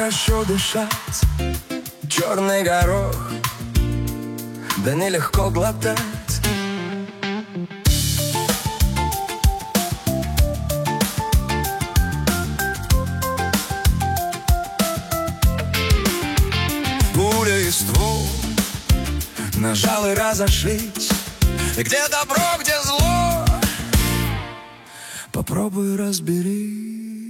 хорошо дышать, черный горох, да нелегко глотать. Пуля и ствол, нажал и разошлись. И где добро, где зло, попробуй разбери.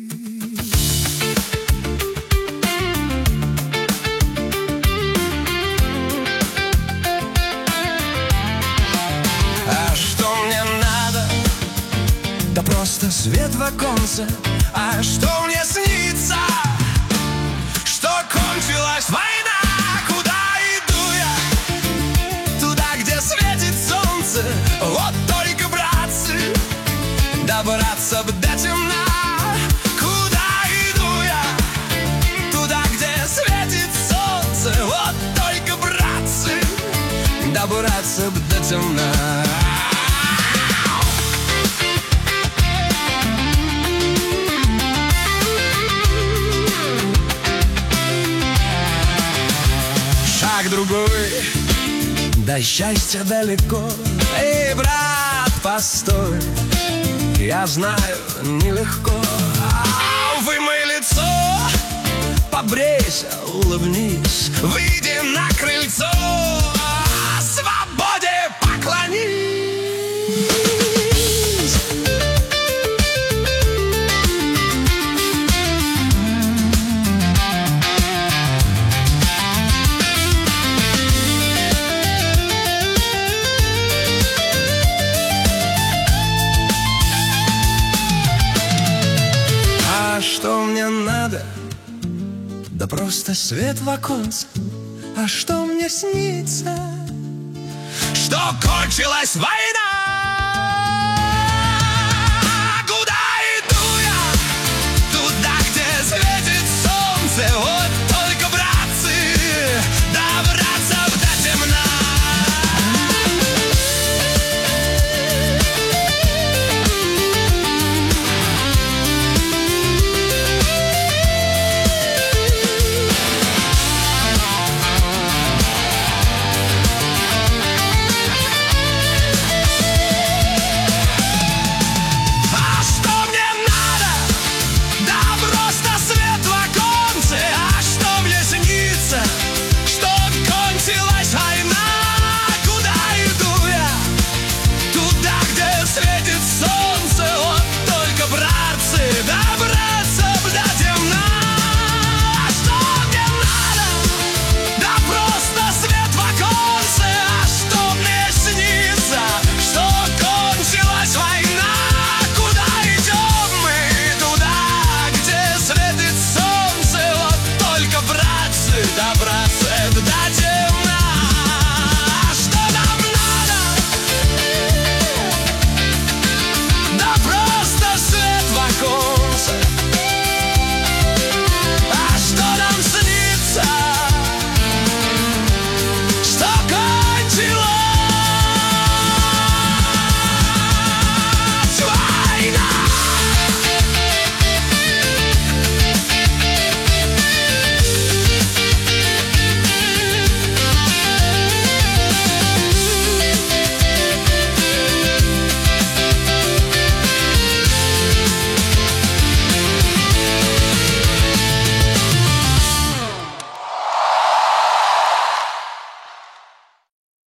А что мне надо? Да просто свет в оконце. А что мне снится? Что кончилась война? Куда иду я? Туда, где светит солнце. Вот только, братцы, добраться б до темна. Куда иду я? Туда, где светит солнце. Вот только, братцы, добраться б до темна. Шаг другой, до счастья далеко. Эй, брат, постой, я знаю, нелегко. Вымой лицо, побрейся, улыбнись, выйди на крыльцо, свободе поклонись. А что мне надо? Да просто свет в оконце. А что мне снится? Что кончилась война?